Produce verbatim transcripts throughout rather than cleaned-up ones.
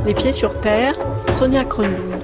Les pieds sur terre, Sonia Kronlund.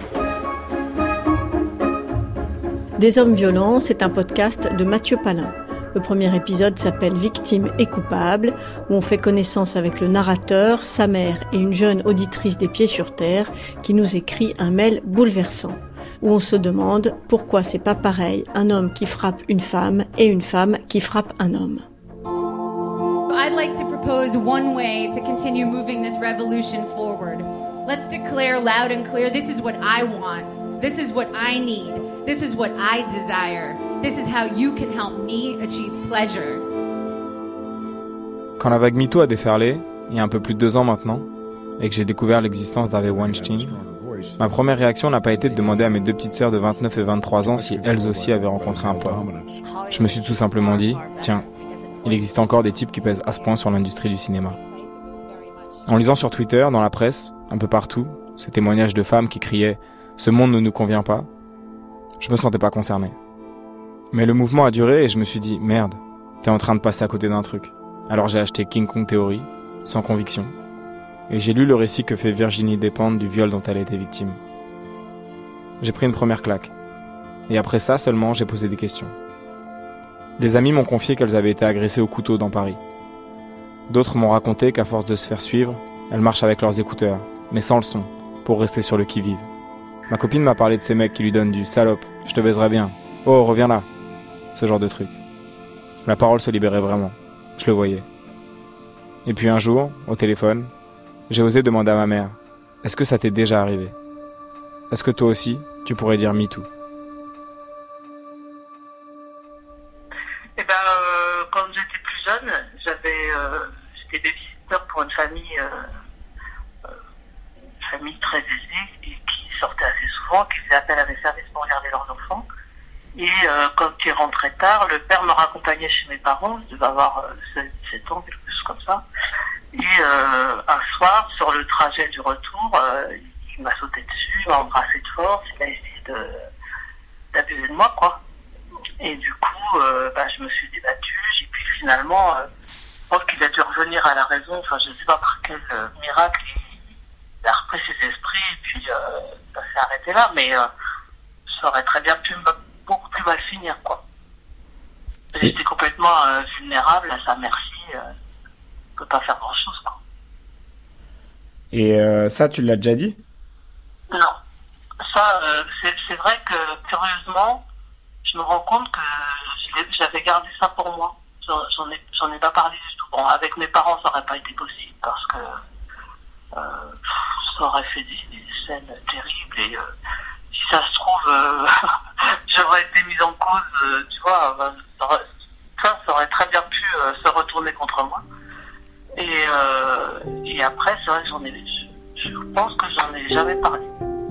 Des hommes violents, c'est un podcast de Mathieu Palin. Le premier épisode s'appelle « Victime et coupable » où on fait connaissance avec le narrateur, sa mère et une jeune auditrice des Pieds sur Terre qui nous écrit un mail bouleversant, où on se demande pourquoi c'est pas pareil un homme qui frappe une femme et une femme qui frappe un homme. I'd like to propose one way to continue moving this revolution forward. Let's declare loud and clear, this is what I want. This is what I need. This is what I desire. This is how you can help me achieve pleasure. Quand la vague MeToo a déferlé, il y a un peu plus de deux ans maintenant, et que j'ai découvert l'existence d'Harvey Weinstein, ma première réaction n'a pas été de demander à mes deux petites sœurs de vingt-neuf et vingt-trois ans si elles aussi avaient rencontré un porc. Je me suis tout simplement dit, tiens, il existe encore des types qui pèsent à ce point sur l'industrie du cinéma. En lisant sur Twitter, dans la presse, un peu partout, ces témoignages de femmes qui criaient « Ce monde ne nous convient pas », je me sentais pas concerné. Mais le mouvement a duré et je me suis dit « Merde, t'es en train de passer à côté d'un truc ». Alors j'ai acheté King Kong Theory, sans conviction, et j'ai lu le récit que fait Virginie Despentes du viol dont elle a été victime. J'ai pris une première claque, et après ça seulement j'ai posé des questions. Des amies m'ont confié qu'elles avaient été agressées au couteau dans Paris. D'autres m'ont raconté qu'à force de se faire suivre, elles marchent avec leurs écouteurs, mais sans le son, pour rester sur le qui-vive. Ma copine m'a parlé de ces mecs qui lui donnent du « salope, je te baiserai bien, oh reviens là », ce genre de truc. La parole se libérait vraiment, je le voyais. Et puis un jour, au téléphone, j'ai osé demander à ma mère « Est-ce que ça t'est déjà arrivé ? Est-ce que toi aussi, tu pourrais dire MeToo ?» Eh ben, euh, quand j'étais plus jeune, j'avais, euh, j'étais babysitter pour une famille, euh, euh, une famille très aisée et qui sortait assez souvent, qui faisait appel à des services pour garder leurs enfants. Et euh, quand ils rentraient tard, le père me raccompagnait chez mes parents, je devais avoir euh, seize dix-sept ans, quelque chose comme ça. Et euh, un soir, sur le trajet du retour, euh, il m'a sauté dessus, il m'a embrassé de force, il a essayé de, d'abuser de moi, quoi. Et du coup, euh, bah, je me suis débattue, et puis finalement, euh, je pense qu'il a dû revenir à la raison, enfin je ne sais pas par quel euh, miracle, il, il a repris ses esprits, et puis euh, ça s'est arrêté là, mais euh, ça aurait très bien pu beaucoup plus mal finir, quoi. J'étais complètement euh, vulnérable à sa merci, euh, ne peut pas faire grand-chose, quoi. Et euh, ça, tu l'as déjà dit ? Non. Ça, euh, c'est, c'est vrai que, curieusement, je me rends compte que j'avais gardé ça pour moi. J'en, j'en, ai, j'en ai pas parlé du tout. Bon, avec mes parents, ça aurait pas été possible parce que euh, ça aurait fait des, des scènes terribles et euh, si ça se trouve, euh, j'aurais été mise en cause, euh, tu vois, euh, ça, aurait, ça, ça aurait très bien pu euh, se retourner contre moi. Et, euh, et après, c'est vrai que j'en ai, je, je pense que j'en ai jamais parlé.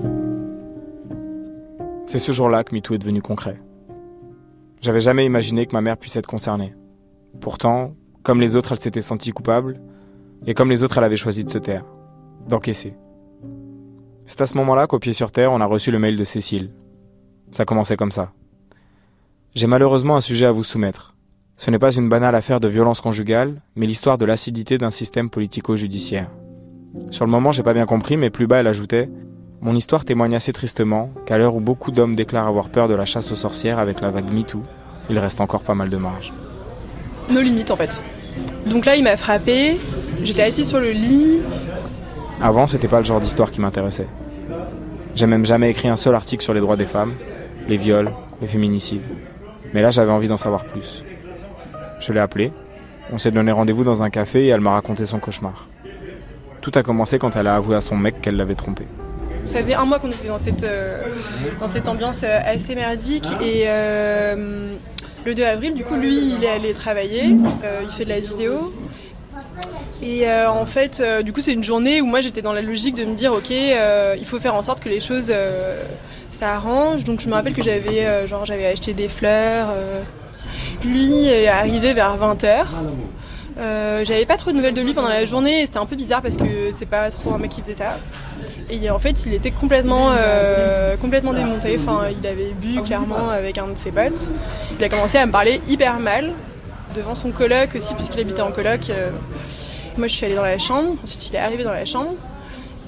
C'est ce jour-là que MeToo est devenu concret. J'avais jamais imaginé que ma mère puisse être concernée. Pourtant, comme les autres, elle s'était sentie coupable, et comme les autres, elle avait choisi de se taire, d'encaisser. C'est à ce moment-là qu'au Pied sur Terre, on a reçu le mail de Cécile. Ça commençait comme ça. J'ai malheureusement un sujet à vous soumettre. Ce n'est pas une banale affaire de violence conjugale, mais l'histoire de l'acidité d'un système politico-judiciaire. Sur le moment, j'ai pas bien compris, mais plus bas, elle ajoutait « Mon histoire témoigne assez tristement qu'à l'heure où beaucoup d'hommes déclarent avoir peur de la chasse aux sorcières avec la vague MeToo, il reste encore pas mal de marge. » Nos limites, en fait. Donc là, il m'a frappée, j'étais assise sur le lit. Avant, c'était pas le genre d'histoire qui m'intéressait. J'ai même jamais écrit un seul article sur les droits des femmes, les viols, les féminicides. Mais là, j'avais envie d'en savoir plus. Je l'ai appelée, on s'est donné rendez-vous dans un café et elle m'a raconté son cauchemar. Tout a commencé quand elle a avoué à son mec qu'elle l'avait trompé. Ça faisait un mois qu'on était dans cette, euh, dans cette ambiance assez merdique et euh, le deux avril, du coup, lui, il est allé travailler, euh, il fait de la vidéo. Et euh, en fait, euh, du coup, c'est une journée où moi, j'étais dans la logique de me dire, ok, euh, il faut faire en sorte que les choses euh, s'arrangent. Donc, je me rappelle que j'avais, euh, genre, j'avais acheté des fleurs. Euh, lui est arrivé vers vingt heures. Euh, j'avais pas trop de nouvelles de lui pendant la journée et c'était un peu bizarre parce que c'est pas trop un mec qui faisait ça. Et en fait, il était complètement, euh, complètement démonté. Enfin, il avait bu clairement avec un de ses potes. Il a commencé à me parler hyper mal devant son coloc aussi, puisqu'il habitait en coloc. Euh, moi, je suis allée dans la chambre. Ensuite, il est arrivé dans la chambre.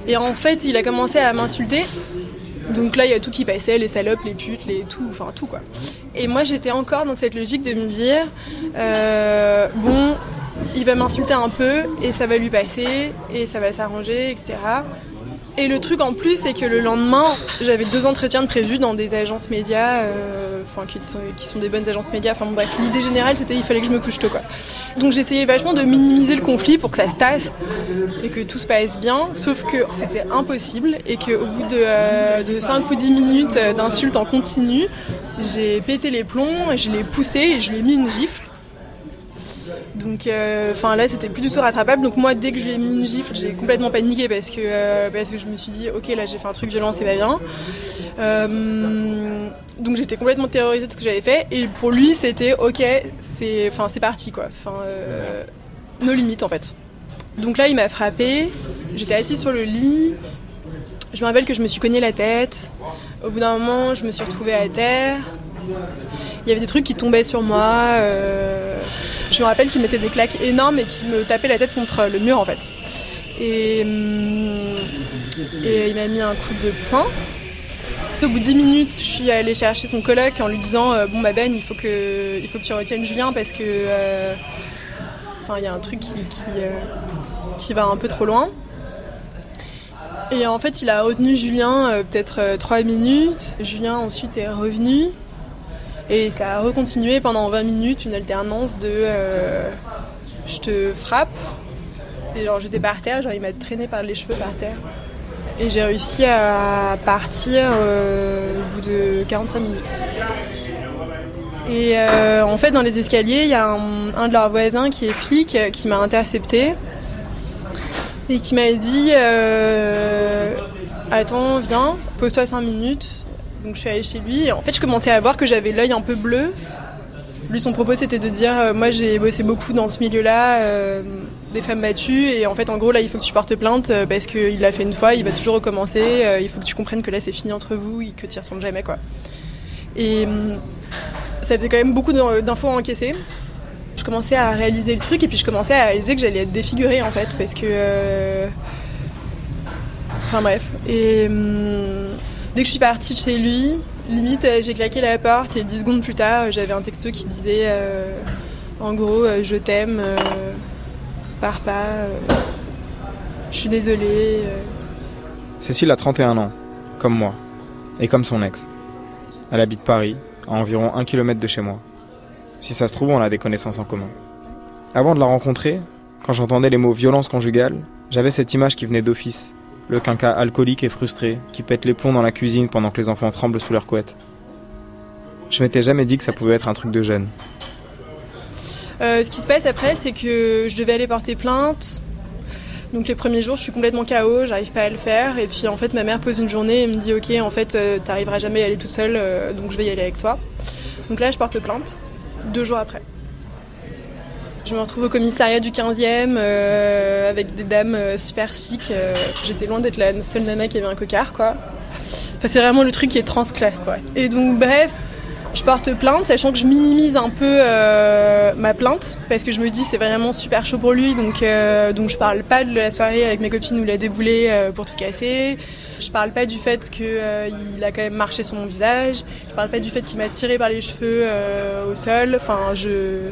Et en fait, il a commencé à m'insulter. Donc là, il y a tout qui passait, les salopes, les putes, les tout, enfin tout quoi. Et moi, j'étais encore dans cette logique de me dire, euh, bon, il va m'insulter un peu et ça va lui passer et ça va s'arranger, et cetera. Et le truc en plus, c'est que le lendemain, j'avais deux entretiens de prévus dans des agences médias, euh, enfin qui, qui sont des bonnes agences médias. Enfin bon, bref, l'idée générale, c'était il fallait que je me couche tôt, quoi. Donc j'essayais vachement de minimiser le conflit pour que ça se tasse et que tout se passe bien. Sauf que c'était impossible et qu'au bout de, euh, de cinq ou dix minutes d'insultes en continu, j'ai pété les plombs, et je l'ai poussé et je lui ai mis une gifle. Donc, enfin euh, là, c'était plus du tout rattrapable. Donc moi, dès que je lui ai mis une gifle, j'ai complètement paniqué parce que euh, parce que je me suis dit, ok, là, j'ai fait un truc violent, c'est pas bien. Euh, donc j'étais complètement terrorisée de ce que j'avais fait. Et pour lui, c'était, ok, c'est, enfin, c'est parti, quoi. Enfin, euh, nos limites, en fait. Donc là, il m'a frappée. J'étais assise sur le lit. Je me rappelle que je me suis cogné la tête. Au bout d'un moment, je me suis retrouvée à terre. Il y avait des trucs qui tombaient sur moi. Euh, je me rappelle qu'il mettait des claques énormes et qu'il me tapait la tête contre le mur, en fait. Et, et il m'a mis un coup de poing. Au bout de dix minutes, je suis allée chercher son coloc en lui disant euh, « Bon, bah Ben, il faut que, il faut que tu retiennes Julien parce que... Euh, enfin, il y a un truc qui, qui, euh, qui va un peu trop loin. » Et en fait, il a retenu Julien euh, peut-être euh, trois minutes. Julien, ensuite, est revenu. Et ça a recontinué pendant vingt minutes, une alternance de euh, « je te frappe ». Et genre, j'étais par terre, genre, il m'a traîné par les cheveux par terre. Et j'ai réussi à partir euh, au bout de quarante-cinq minutes. Et euh, en fait, dans les escaliers, il y a un, un de leurs voisins qui est flic qui m'a interceptée et qui m'a dit euh, « Attends, viens, pose-toi cinq minutes ». Donc je suis allée chez lui et en fait je commençais à voir que j'avais l'œil un peu bleu. Lui, son propos c'était de dire euh, moi j'ai bossé beaucoup dans ce milieu-là, euh, des femmes battues, et en fait en gros là il faut que tu portes plainte euh, parce qu'il l'a fait une fois, il va toujours recommencer, euh, il faut que tu comprennes que là c'est fini entre vous et que tu y retournes jamais, quoi. Et euh, ça faisait quand même beaucoup d'infos à encaisser. Je commençais à réaliser le truc et puis je commençais à réaliser que j'allais être défigurée en fait parce que... Euh... Enfin bref. Et... Euh... Dès que je suis partie de chez lui, limite j'ai claqué la porte et dix secondes plus tard j'avais un texto qui disait euh, en gros euh, je t'aime, euh, pars pas, euh, je suis désolée. Euh. Cécile a trente et un ans, comme moi, et comme son ex. Elle habite Paris, à environ un kilomètre de chez moi. Si ça se trouve, on a des connaissances en commun. Avant de la rencontrer, quand j'entendais les mots violence conjugale, j'avais cette image qui venait d'office. Le quinca alcoolique et frustré, qui pète les plombs dans la cuisine pendant que les enfants tremblent sous leur couette. Je m'étais jamais dit que ça pouvait être un truc de jeune. Euh, ce qui se passe après, c'est que je devais aller porter plainte. Donc les premiers jours, je suis complètement K O, j'arrive pas à le faire. Et puis en fait, ma mère pose une journée et me dit « Ok, en fait, euh, t'arriveras jamais à y aller toute seule, euh, donc je vais y aller avec toi. » Donc là, je porte plainte, deux jours après. Je me retrouve au commissariat du quinzième euh, avec des dames euh, super chic. Euh, j'étais loin d'être la seule nana qui avait un cocard, quoi. Enfin, c'est vraiment le truc qui est transclasse, quoi. Et donc, bref, je porte plainte, sachant que je minimise un peu euh, ma plainte, parce que je me dis c'est vraiment super chaud pour lui, donc, euh, donc je parle pas de la soirée avec mes copines où il a déboulé euh, pour tout casser. Je parle pas du fait qu'il euh, a quand même marché sur mon visage. Je parle pas du fait qu'il m'a tiré par les cheveux euh, au sol. Enfin, je...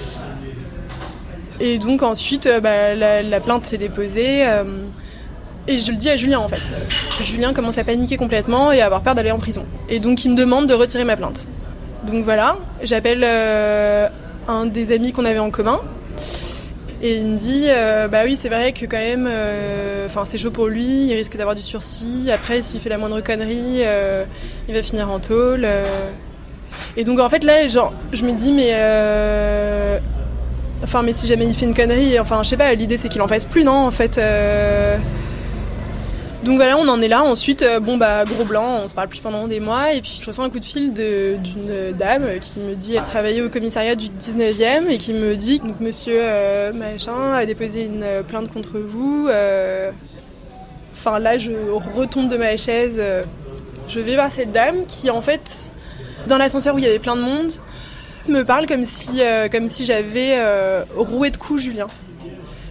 Et donc ensuite, euh, bah, la, la plainte s'est déposée euh, et je le dis à Julien en fait. Julien commence à paniquer complètement et à avoir peur d'aller en prison. Et donc il me demande de retirer ma plainte. Donc voilà, j'appelle euh, un des amis qu'on avait en commun et il me dit euh, bah oui c'est vrai que quand même, euh, c'est chaud pour lui, il risque d'avoir du sursis. Après s'il fait la moindre connerie, euh, il va finir en tôle. Euh. Et donc en fait là, genre, je me dis mais... Euh, Enfin, mais si jamais il fait une connerie, enfin, je sais pas, l'idée c'est qu'il en fasse plus, non, en fait. Euh... Donc voilà, on en est là. Ensuite, euh, bon, bah, gros blanc, on se parle plus pendant des mois. Et puis, je reçois un coup de fil de, d'une dame qui me dit elle travaillait au commissariat du dix-neuvième et qui me dit donc monsieur euh, machin a déposé une plainte contre vous. Euh... Enfin, là, je retombe de ma chaise. Je vais voir cette dame qui, en fait, dans l'ascenseur où il y avait plein de monde, me parle comme si, euh, comme si j'avais euh, roué de coups Julien.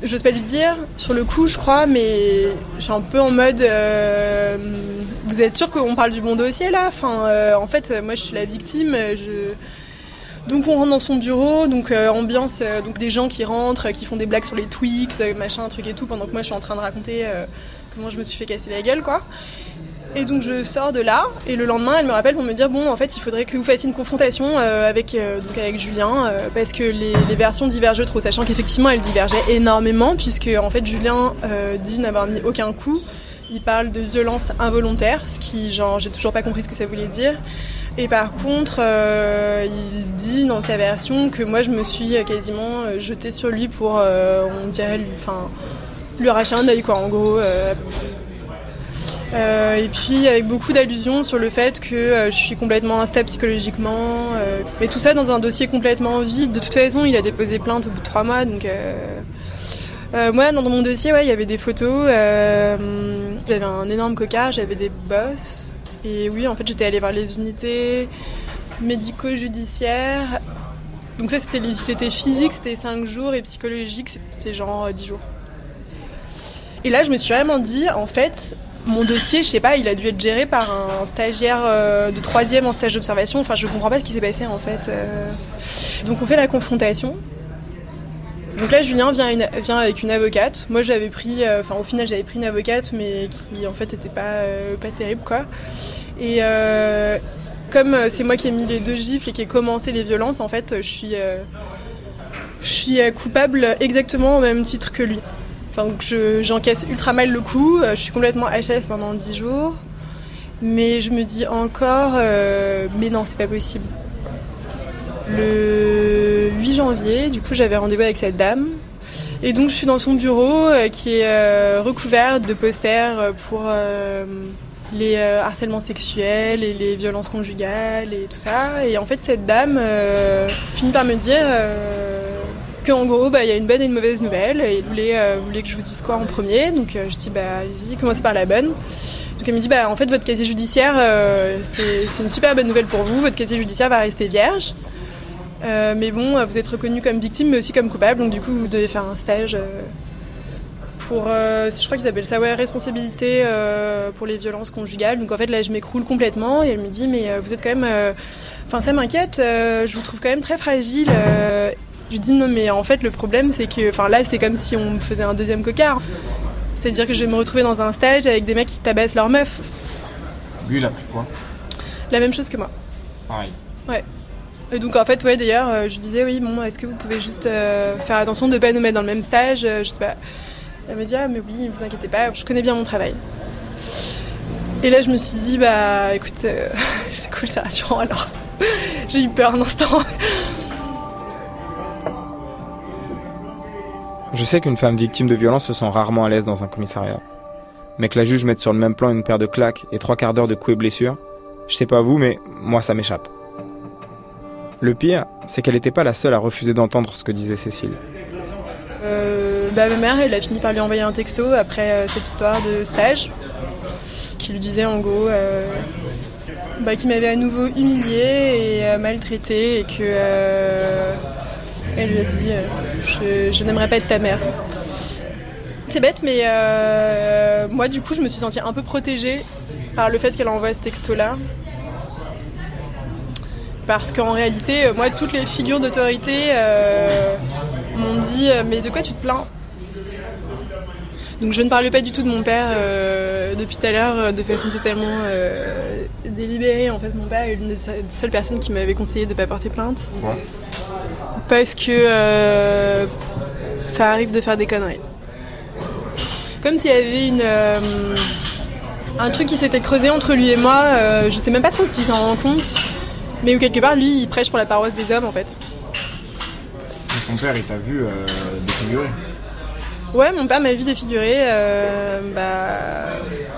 J'ose pas lui dire, sur le coup, je crois, mais je suis un peu en mode... Euh, vous êtes sûr qu'on parle du bon dossier, là ? Enfin, euh, en fait, moi, je suis la victime. Je... Donc, on rentre dans son bureau, donc euh, ambiance, euh, donc des gens qui rentrent, qui font des blagues sur les Twix, euh, machin, truc et tout, pendant que moi, je suis en train de raconter euh, comment je me suis fait casser la gueule, quoi. Et donc je sors de là, et le lendemain, elle me rappelle pour me dire bon, en fait, il faudrait que vous fassiez une confrontation euh, avec, euh, donc avec Julien, euh, parce que les, les versions divergent trop, sachant qu'effectivement, elles divergeaient énormément, puisque en fait, Julien euh, dit n'avoir mis aucun coup. Il parle de violence involontaire, ce qui, genre, j'ai toujours pas compris ce que ça voulait dire. Et par contre, euh, il dit dans sa version que moi, je me suis quasiment jetée sur lui pour, euh, on dirait, lui, enfin, lui arracher un œil, quoi, en gros. Euh, Euh, et puis avec beaucoup d'allusions sur le fait que euh, je suis complètement instable psychologiquement, euh, mais tout ça dans un dossier complètement vide. De toute façon, il a déposé plainte au bout de trois mois, donc euh, euh, moi dans mon dossier, ouais, il y avait des photos, euh, j'avais un énorme cocard, j'avais des bosses, et oui, en fait, j'étais allée voir les unités médico-judiciaires. Donc ça, c'était les I T T physiques, c'était cinq jours, et psychologiques, c'était genre dix jours. Et là, je me suis vraiment dit, en fait, mon dossier, je sais pas, il a dû être géré par un stagiaire euh, de troisième en stage d'observation. Enfin, je comprends pas ce qui s'est passé, en fait. Euh... Donc, on fait la confrontation. Donc là, Julien vient, une, vient avec une avocate. Moi, j'avais pris... Enfin, euh, au final, j'avais pris une avocate, mais qui, en fait, était pas, euh, pas terrible, quoi. Et euh, comme c'est moi qui ai mis les deux gifles et qui ai commencé les violences, en fait, je suis, euh, je suis coupable exactement au même titre que lui. Enfin, je, j'encaisse ultra mal le coup, je suis complètement H S pendant dix jours, mais je me dis encore, euh, mais non, c'est pas possible. Le huit janvier, du coup, j'avais rendez-vous avec cette dame, et donc je suis dans son bureau euh, qui est euh, recouvert de posters pour euh, les euh, harcèlements sexuels et les violences conjugales et tout ça, et en fait, cette dame euh, finit par me dire... Euh, qu'en gros, bah, y a une bonne et une mauvaise nouvelle, et vous voulez, euh, vous voulez que je vous dise quoi en premier. Donc euh, je dis, bah, allez-y, commencez par la bonne. Donc elle me dit, bah, en fait, votre casier judiciaire, euh, c'est, c'est une super bonne nouvelle pour vous, votre casier judiciaire va rester vierge. Euh, mais bon, vous êtes reconnu comme victime, mais aussi comme coupable, donc du coup, vous devez faire un stage euh, pour, euh, je crois qu'ils appellent ça, ouais, responsabilité euh, pour les violences conjugales. Donc en fait, là, je m'écroule complètement, et elle me dit, mais euh, vous êtes quand même... Enfin, euh, ça m'inquiète, euh, je vous trouve quand même très fragile. Euh, Je lui dis non, mais en fait le problème c'est que, enfin là c'est comme si on me faisait un deuxième cocard. C'est-à-dire que je vais me retrouver dans un stage avec des mecs qui tabassent leurs meufs. Lui il a pris quoi ? La même chose que moi. Pareil. Ouais. Et donc en fait ouais d'ailleurs euh, je lui disais oui bon est-ce que vous pouvez juste euh, faire attention de pas nous mettre dans le même stage, euh, je sais pas. Elle me dit ah mais oui vous inquiétez pas, je connais bien mon travail. Et là je me suis dit bah écoute euh, c'est cool, c'est rassurant alors. J'ai eu peur un instant. Je sais qu'une femme victime de violence se sent rarement à l'aise dans un commissariat. Mais que la juge mette sur le même plan une paire de claques et trois quarts d'heure de coups et blessures, je sais pas vous, mais moi ça m'échappe. Le pire, c'est qu'elle n'était pas la seule à refuser d'entendre ce que disait Cécile. Euh, bah, ma mère, elle a fini par lui envoyer un texto après euh, cette histoire de stage, qui lui disait en gros euh, bah, qu'il m'avait à nouveau humiliée et euh, maltraitée et que... Euh, Elle lui a dit euh, je, je n'aimerais pas être ta mère. C'est bête, mais euh, moi du coup je me suis sentie un peu protégée par le fait qu'elle envoie ce texto-là. Parce qu'en réalité, moi toutes les figures d'autorité euh, m'ont dit mais de quoi tu te plains ? Donc je ne parle pas du tout de mon père euh, depuis tout à l'heure de façon totalement euh, délibérée. En fait mon père est l'une des seules personnes qui m'avait conseillé de ne pas porter plainte. Ouais. Parce que euh, ça arrive de faire des conneries. Comme s'il y avait une, euh, un truc qui s'était creusé entre lui et moi, euh, je sais même pas trop s'il s'en rend compte, mais où quelque part lui il prêche pour la paroisse des hommes en fait. Et ton père il t'a vu euh, défigurer ? Ouais, mon père m'a vu défigurer, euh, bah...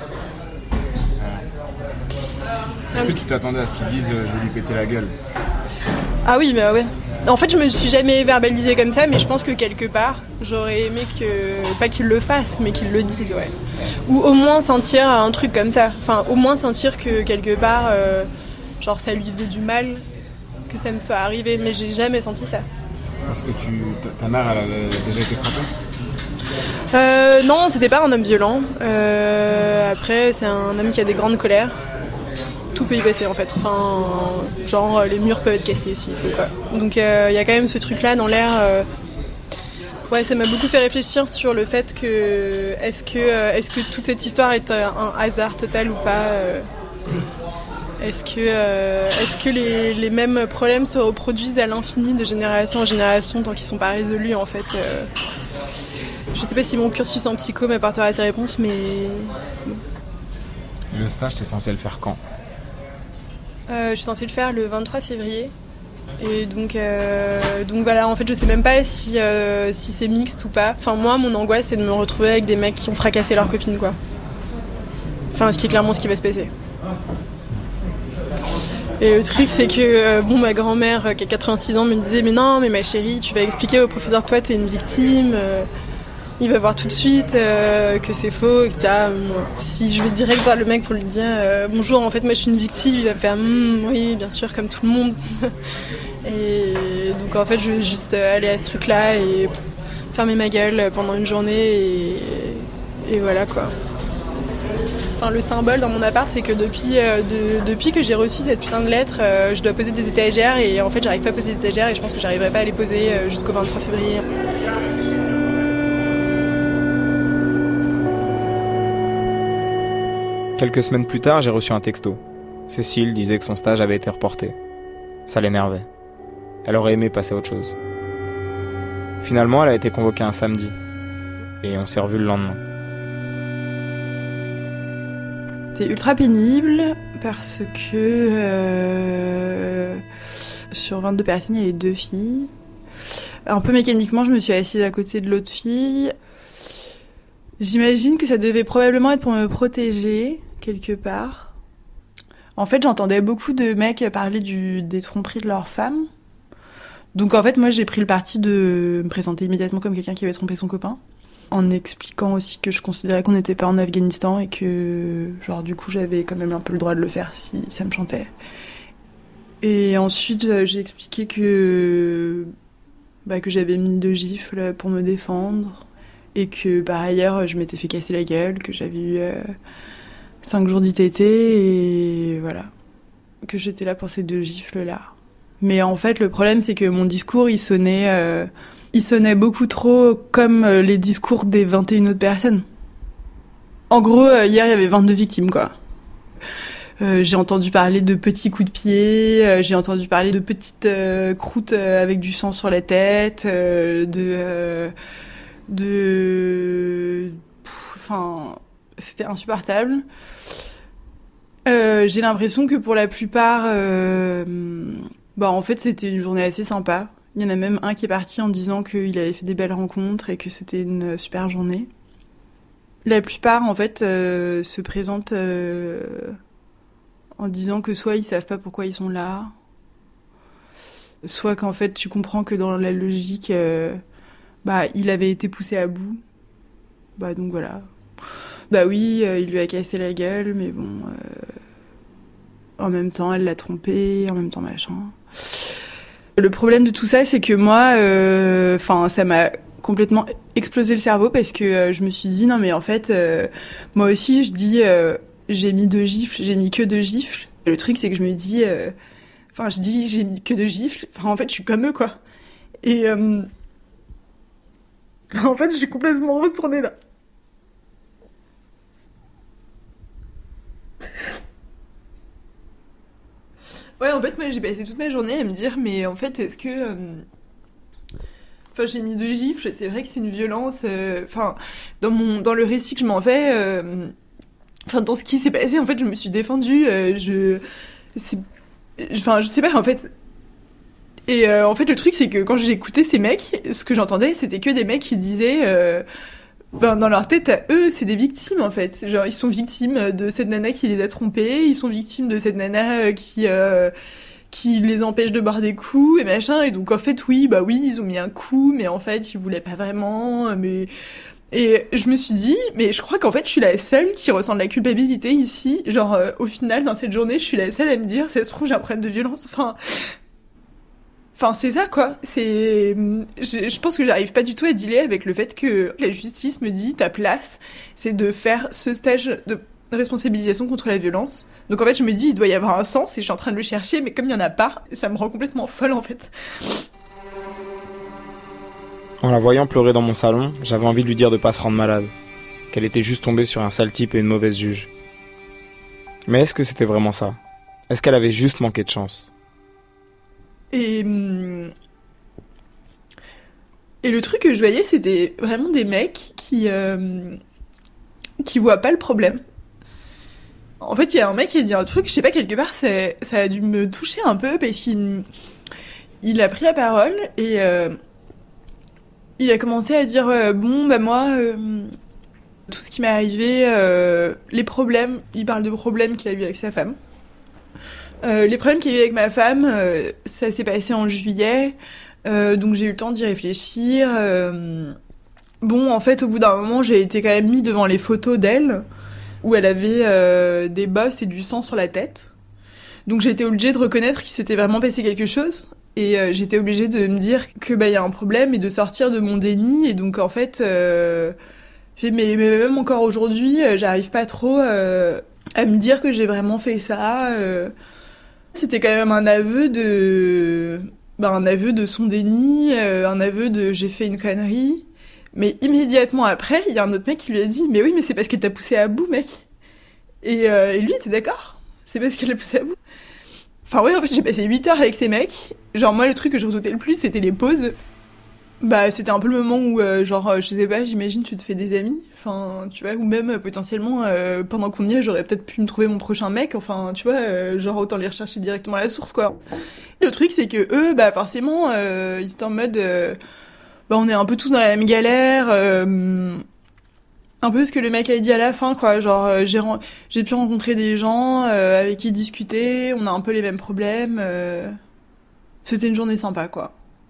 Est-ce que tu t'attendais à ce qu'ils disent euh, je vais lui péter la gueule ? Ah oui, bah ouais. En fait, je me suis jamais verbalisée comme ça, mais je pense que quelque part, j'aurais aimé que, pas qu'ils le fassent, mais qu'ils le disent, ouais. Ou au moins sentir un truc comme ça. Enfin, au moins sentir que quelque part, euh, genre ça lui faisait du mal que ça me soit arrivé, mais j'ai jamais senti ça. Parce que tu, ta, ta mère, elle a déjà été frappée ? euh, Non, c'était pas un homme violent. Euh, après, c'est un homme qui a des grandes colères. Tout peut y passer en fait. Enfin, genre les murs peuvent être cassés s'il faut quoi. Donc il euh, y a quand même ce truc-là dans l'air. Euh... Ouais, ça m'a beaucoup fait réfléchir sur le fait que est-ce que euh, est-ce que toute cette histoire est un, un hasard total ou pas. Euh... Est-ce que, euh, est-ce que les, les mêmes problèmes se reproduisent à l'infini de génération en génération tant qu'ils ne sont pas résolus en fait euh... Je ne sais pas si mon cursus en psycho m'apportera ces réponses, mais... Le stage, t'es censé le faire quand ? euh, Je suis censée le faire le vingt-trois février. Et donc, euh, donc voilà, en fait, je sais même pas si, euh, si c'est mixte ou pas. Enfin, moi, mon angoisse, c'est de me retrouver avec des mecs qui ont fracassé leur copine, quoi. Enfin, ce qui est clairement ce qui va se passer. Et le truc, c'est que euh, bon, ma grand-mère, euh, qui a quatre-vingt-six ans, me disait « Mais non, mais ma chérie, tu vas expliquer au professeur que toi, t'es une victime. Euh, il va voir tout de suite euh, que c'est faux, et cetera » Si je vais direct voir le mec pour lui dire euh, « Bonjour, en fait, moi, je suis une victime », il va me faire mmm, « Oui, bien sûr, comme tout le monde. » Et donc, en fait, je vais juste aller à ce truc-là et pff, fermer ma gueule pendant une journée et, et voilà, quoi. Enfin, le symbole dans mon appart, c'est que depuis, euh, de, depuis que j'ai reçu cette putain de lettre, euh, je dois poser des étagères et en fait, j'arrive pas à poser des étagères et je pense que j'arriverai pas à les poser euh, jusqu'au vingt-trois février. Quelques semaines plus tard, j'ai reçu un texto. Cécile disait que son stage avait été reporté. Ça l'énervait. Elle aurait aimé passer à autre chose. Finalement, elle a été convoquée un samedi. Et on s'est revus le lendemain. C'est ultra pénible parce que euh, sur vingt-deux personnes, il y avait deux filles. Un peu mécaniquement, je me suis assise à côté de l'autre fille. J'imagine que ça devait probablement être pour me protéger, quelque part. En fait, j'entendais beaucoup de mecs parler du, des tromperies de leurs femmes. Donc en fait, moi, j'ai pris le parti de me présenter immédiatement comme quelqu'un qui avait trompé son copain. En expliquant aussi que je considérais qu'on n'était pas en Afghanistan et que, genre, du coup, j'avais quand même un peu le droit de le faire si ça me chantait. Et ensuite, j'ai expliqué que, bah, que j'avais mis deux gifles pour me défendre et que, par ailleurs, je m'étais fait casser la gueule, que j'avais eu euh, cinq jours d'I T T et voilà. Que j'étais là pour ces deux gifles-là. Mais en fait, le problème, c'est que mon discours, il sonnait... Euh, Il sonnait beaucoup trop comme les discours des vingt et une autres personnes. En gros, hier, il y avait vingt-deux victimes, quoi. Euh, j'ai entendu parler de petits coups de pied, euh, j'ai entendu parler de petites euh, croûtes euh, avec du sang sur la tête, euh, de... Euh, de... Enfin, c'était insupportable. Euh, j'ai l'impression que pour la plupart... Euh, bah, en fait, c'était une journée assez sympa. Il y en a même un qui est parti en disant qu'il avait fait des belles rencontres et que c'était une super journée. La plupart, en fait, euh, se présentent euh, en disant que soit ils savent pas pourquoi ils sont là, soit qu'en fait tu comprends que dans la logique, euh, bah il avait été poussé à bout. Bah donc voilà. Bah oui, euh, il lui a cassé la gueule, mais bon, euh, en même temps elle l'a trompé, en même temps machin. Le problème de tout ça, c'est que moi, enfin, euh, ça m'a complètement explosé le cerveau parce que euh, je me suis dit non mais en fait, euh, moi aussi, je dis, euh, j'ai mis deux gifles, j'ai mis que deux gifles. Et le truc, c'est que je me dis, enfin, euh, je dis j'ai mis que deux gifles. Enfin, en fait, je suis comme eux, quoi. Et euh, en fait, je suis complètement retournée là. Ouais, en fait, moi, j'ai passé toute ma journée à me dire, mais en fait, est-ce que... Euh... Enfin, j'ai mis deux gifles, c'est vrai que c'est une violence... Enfin, euh... dans, mon... dans le récit que je m'en fais... Euh... Enfin, dans ce qui s'est passé, en fait, je me suis défendue, euh, je... C'est... Enfin, je sais pas, en fait... Et euh, en fait, le truc, c'est que quand j'ai écouté ces mecs, ce que j'entendais, c'était que des mecs qui disaient... Euh... Ben, dans leur tête, à eux, c'est des victimes, en fait. Genre, ils sont victimes de cette nana qui les a trompés, ils sont victimes de cette nana qui, euh, qui les empêche de boire des coups, et machin. Et donc, en fait, oui, bah oui, ils ont mis un coup, mais en fait, ils voulaient pas vraiment, mais... Et je me suis dit, mais je crois qu'en fait, je suis la seule qui ressent de la culpabilité ici. Genre, euh, au final, dans cette journée, je suis la seule à me dire, ça se trouve, j'ai un problème de violence. Enfin... Enfin, c'est ça, quoi. C'est... Je, je pense que j'arrive pas du tout à dealer avec le fait que la justice me dit, ta place, c'est de faire ce stage de responsabilisation contre la violence. Donc en fait, je me dis, il doit y avoir un sens, et je suis en train de le chercher, mais comme il y en a pas, ça me rend complètement folle, en fait. En la voyant pleurer dans mon salon, j'avais envie de lui dire de pas se rendre malade, qu'elle était juste tombée sur un sale type et une mauvaise juge. Mais est-ce que c'était vraiment ça ? Est-ce qu'elle avait juste manqué de chance ? Et, et le truc que je voyais, c'était vraiment des mecs qui, euh, qui voient pas le problème. En fait, il y a un mec qui a dit un truc, je sais pas, quelque part, ça, ça a dû me toucher un peu, parce qu'il il a pris la parole, et euh, il a commencé à dire, euh, bon, bah moi, euh, tout ce qui m'est arrivé, euh, les problèmes, il parle de problèmes qu'il a eu avec sa femme. Euh, les problèmes qu'il y a eu avec ma femme, euh, ça s'est passé en juillet, euh, donc j'ai eu le temps d'y réfléchir. Euh, bon, en fait, au bout d'un moment, j'ai été quand même mis devant les photos d'elle, où elle avait euh, des bosses et du sang sur la tête. Donc j'ai été obligée de reconnaître qu'il s'était vraiment passé quelque chose, et euh, j'étais obligée de me dire que bah y a un problème et de sortir de mon déni. Et donc en fait, euh, mais, mais même encore aujourd'hui, j'arrive pas trop euh, à me dire que j'ai vraiment fait ça. Euh, C'était quand même un aveu de, ben, un aveu de son déni, euh, un aveu de j'ai fait une connerie. Mais immédiatement après, il y a un autre mec qui lui a dit mais oui, mais c'est parce qu'elle t'a poussé à bout, mec. Et, euh, et lui était d'accord. C'est parce qu'elle l'a poussé à bout. Enfin ouais, en fait, j'ai passé huit heures avec ces mecs. Genre moi, le truc que je redoutais le plus, c'était les pauses. Bah, c'était un peu le moment où, euh, genre, je sais pas, j'imagine tu te fais des amis, enfin, tu vois, ou même euh, potentiellement, euh, pendant qu'on y est, j'aurais peut-être pu me trouver mon prochain mec, enfin, tu vois, euh, genre autant les rechercher directement à la source, quoi. Le truc, c'est que eux, bah, forcément, euh, ils étaient en mode, euh, bah, on est un peu tous dans la même galère, euh, un peu ce que le mec a dit à la fin, quoi, genre, euh, j'ai, j'ai pu rencontrer des gens euh, avec qui discuter, on a un peu les mêmes problèmes, euh, c'était une journée sympa, quoi.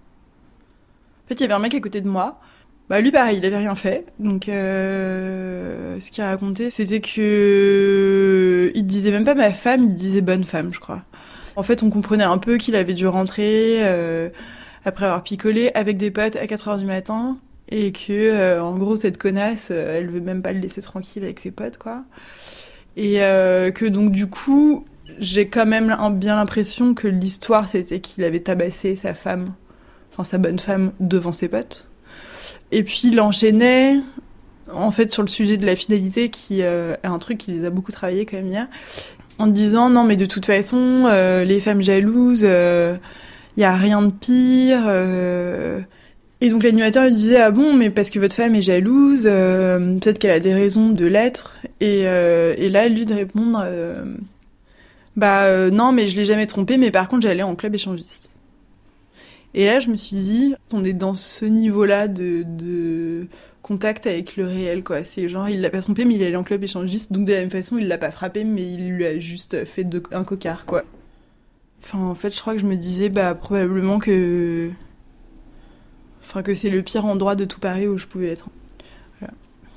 En fait, il y avait un mec à côté de moi. Bah, lui, pareil, il avait rien fait. Donc, euh, ce qu'il racontait, c'était que... Il disait même pas ma femme, il disait bonne femme, je crois. En fait, on comprenait un peu qu'il avait dû rentrer euh, après avoir picolé avec des potes à quatre heures du matin. Et que, euh, en gros, cette connasse, euh, elle veut même pas le laisser tranquille avec ses potes, quoi. Et euh, que donc, du coup, j'ai quand même bien l'impression que l'histoire, c'était qu'il avait tabassé sa femme. Enfin, sa bonne femme devant ses potes. Et puis il enchaînait, en fait, sur le sujet de la fidélité, qui euh, est un truc qui les a beaucoup travaillé quand même hier, en disant non mais de toute façon, euh, les femmes jalouses, il euh, y a rien de pire. Euh... Et donc l'animateur lui disait ah bon mais parce que votre femme est jalouse, euh, peut-être qu'elle a des raisons de l'être. Et, euh, et là lui de répondre euh, bah euh, non mais je l'ai jamais trompée, mais par contre j'allais en club échangiste. Et là, je me suis dit, on est dans ce niveau-là de, de contact avec le réel, quoi. C'est genre, il l'a pas trompé, mais il est allé en club échangiste, donc de la même façon, il l'a pas frappé, mais il lui a juste fait de, un cocard, quoi. Enfin, en fait, je crois que je me disais, bah, probablement que... Enfin, que c'est le pire endroit de tout Paris où je pouvais être. Voilà.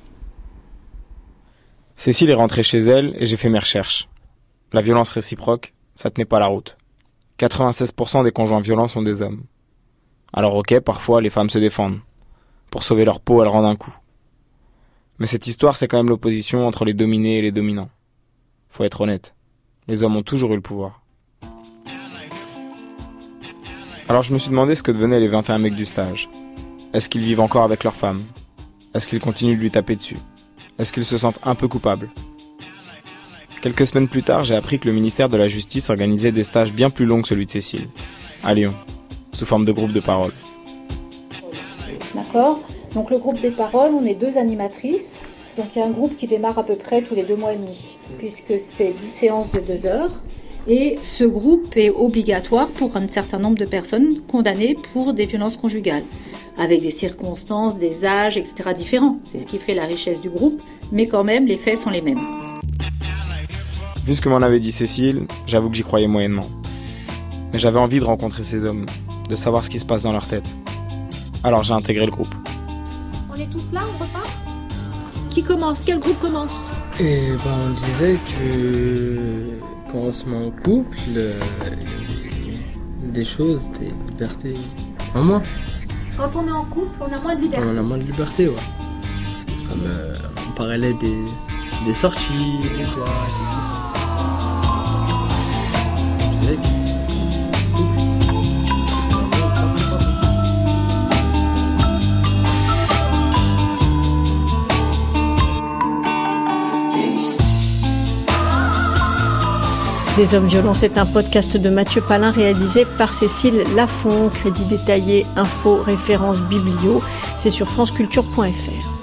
Cécile est rentrée chez elle et j'ai fait mes recherches. La violence réciproque, ça tenait pas la route. quatre-vingt-seize pour cent des conjoints violents sont des hommes. Alors ok, parfois les femmes se défendent. Pour sauver leur peau, elles rendent un coup. Mais cette histoire, c'est quand même l'opposition entre les dominés et les dominants. Faut être honnête. Les hommes ont toujours eu le pouvoir. Alors je me suis demandé ce que devenaient les vingt et un mecs du stage. Est-ce qu'ils vivent encore avec leurs femmes ? Est-ce qu'ils continuent de lui taper dessus ? Est-ce qu'ils se sentent un peu coupables ? Quelques semaines plus tard, j'ai appris que le ministère de la Justice organisait des stages bien plus longs que celui de Cécile, à Lyon, sous forme de groupe de parole. D'accord. Donc le groupe des paroles, on est deux animatrices. Donc il y a un groupe qui démarre à peu près tous les deux mois et demi, puisque c'est dix séances de deux heures. Et ce groupe est obligatoire pour un certain nombre de personnes condamnées pour des violences conjugales, avec des circonstances, des âges, et cetera différents. C'est ce qui fait la richesse du groupe, mais quand même, les faits sont les mêmes. Vu ce que m'en avait dit Cécile, j'avoue que j'y croyais moyennement. Mais j'avais envie de rencontrer ces hommes, de savoir ce qui se passe dans leur tête. Alors j'ai intégré le groupe. On est tous là, on repart ? Qui commence ? Quel groupe commence ? Et ben on disait que quand on se met en couple, euh, des choses, des libertés en moins. Quand on est en couple, on a moins de liberté. On a moins de liberté, ouais. Comme euh, en parallèle des, des sorties, des boîtes, et tout ça. Des hommes violents, c'est un podcast de Mathieu Palin réalisé par Cécile Lafont. Crédit détaillé, infos, références, biblio. C'est sur franceculture point f r.